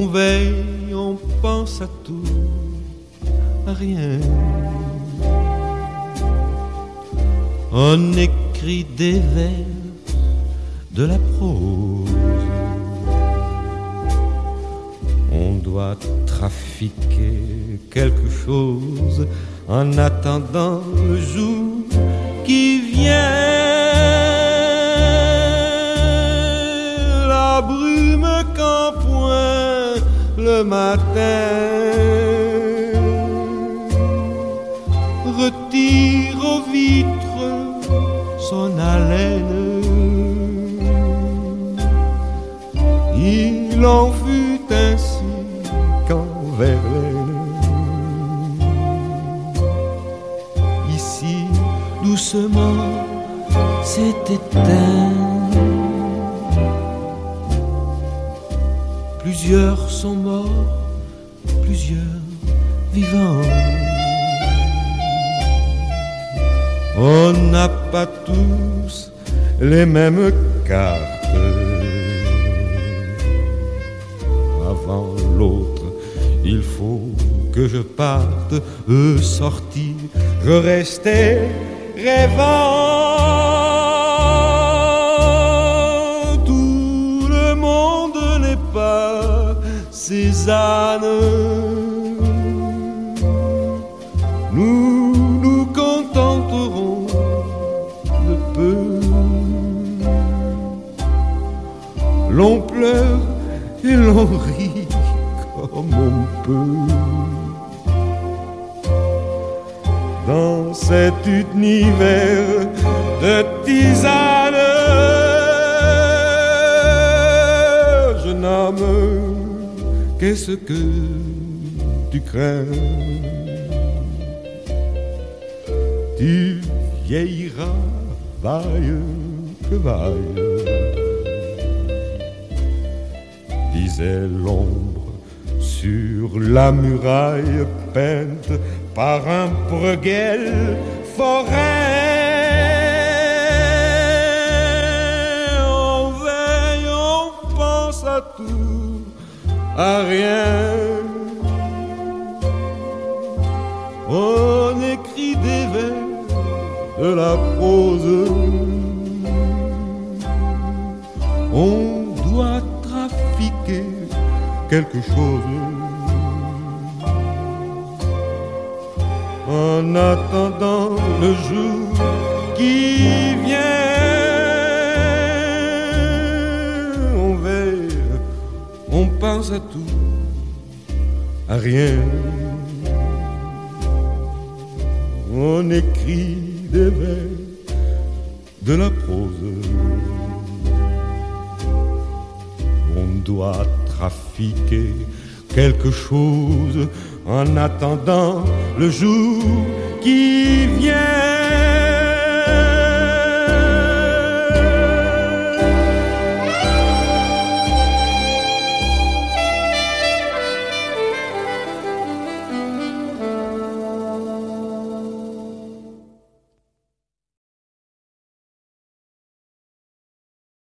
veille, on pense à tout, à rien. On écrit des vers, de la prose. On doit trafiquer quelque chose en attendant le jour qui vient. La brume qu'en point le matin retire aux vitres son haleine. Il en fut ainsi quand Verlaine ici doucement s'est éteint. Plusieurs sont morts, plusieurs vivants. On n'a pas tous les mêmes cartes. Avant l'autre, il faut que je parte. Eux sortis, je restais rêvant. Tout le monde n'est pas Cézanne. Nous nous contenterons de peu. L'on pleure et l'on rit comme on peut. Dans cet univers de tisane, jeune homme, qu'est-ce que tu crains? Tu vieilliras, vaille que vaille, disait l'ombre sur la muraille peinte par un Bruegel forain. On veille, on pense à tout, à rien. On écrit des vers, de la prose. On doit trafiquer quelque chose en attendant le jour qui vient. On veille, on pense à tout, à rien. On écrit des vers, de la prose. On doit trafiquer quelque chose en attendant le jour qui vient.